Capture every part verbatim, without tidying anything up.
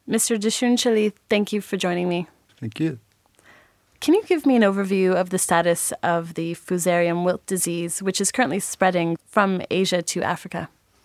Mister Dashunshali, thank you for joining me. Thank you. Can you give me an overview of the status of the Fusarium wilt disease, which is currently spreading from Asia to Africa?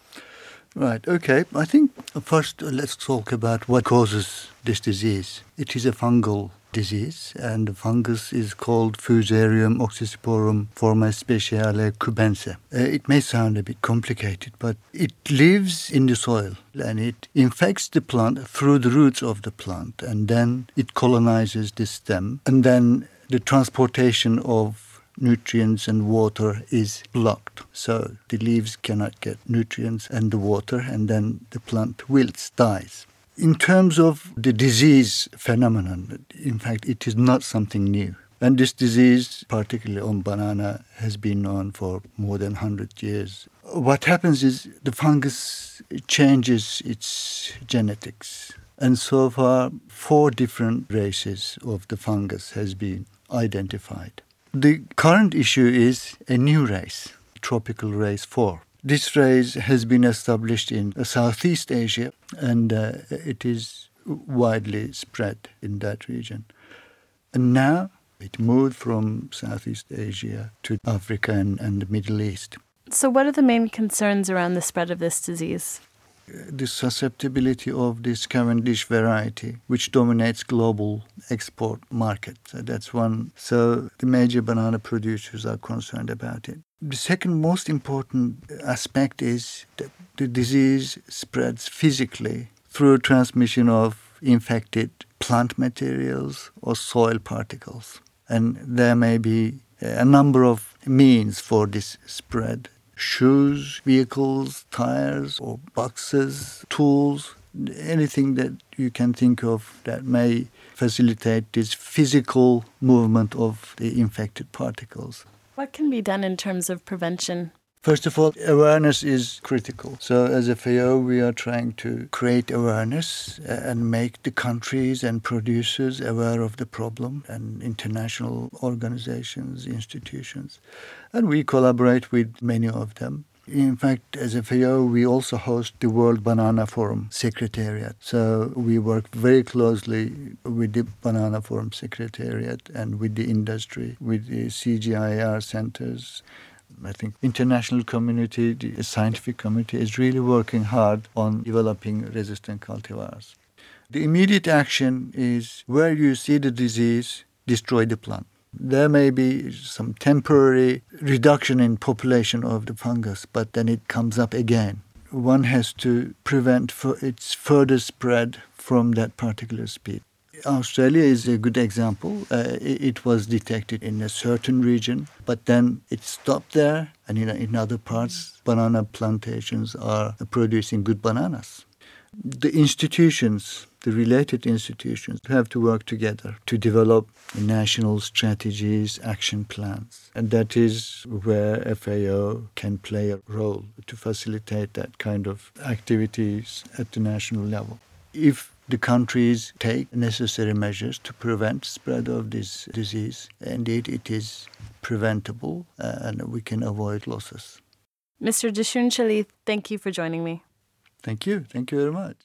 Right, okay. I think first let's talk about what causes this disease. It is a fungal disease, and the fungus is called Fusarium oxysporum forma speciale cubense. Uh, it may sound a bit complicated, but it lives in the soil and it infects the plant through the roots of the plant, and then it colonizes the stem, and then the transportation of nutrients and water is blocked. So the leaves cannot get nutrients and the water, and then the plant wilts, dies. In terms of the disease phenomenon, in fact, it is not something new. And this disease, particularly on banana, has been known for more than one hundred years. What happens is the fungus changes its genetics. And so far, four different races of the fungus has been identified. The current issue is a new race, tropical race four. This race has been established in Southeast Asia, and uh, it is widely spread in that region. And now it moved from Southeast Asia to Africa and, and the Middle East. So what are the main concerns around the spread of this disease? The susceptibility of this Cavendish variety, which dominates global export market. So that's one. So the major banana producers are concerned about it. The second most important aspect is that the disease spreads physically through transmission of infected plant materials or soil particles. And there may be a number of means for this spread. Shoes, vehicles, tires or boxes, tools, anything that you can think of that may facilitate this physical movement of the infected particles. What can be done in terms of prevention? First of all, awareness is critical. So as F A O, we are trying to create awareness and make the countries and producers aware of the problem, and international organizations, institutions. And we collaborate with many of them. In fact, as F A O, we also host the World Banana Forum Secretariat. So we work very closely with the Banana Forum Secretariat and with the industry, with the C G I A R centers. I think international community, the scientific community is really working hard on developing resistant cultivars. The immediate action is where you see the disease, destroy the plant. There may be some temporary reduction in population of the fungus, but then it comes up again. One has to prevent its further spread from that particular species. Australia is a good example. Uh, it was detected in a certain region, but then it stopped there, and in, in other parts, banana plantations are producing good bananas. The institutions, the related institutions, have to work together to develop national strategies, action plans. And that is where F A O can play a role to facilitate that kind of activities at the national level. If the countries take necessary measures to prevent spread of this disease, indeed it is preventable uh, and we can avoid losses. Mister Dashunshali, thank you for joining me. Thank you. Thank you very much.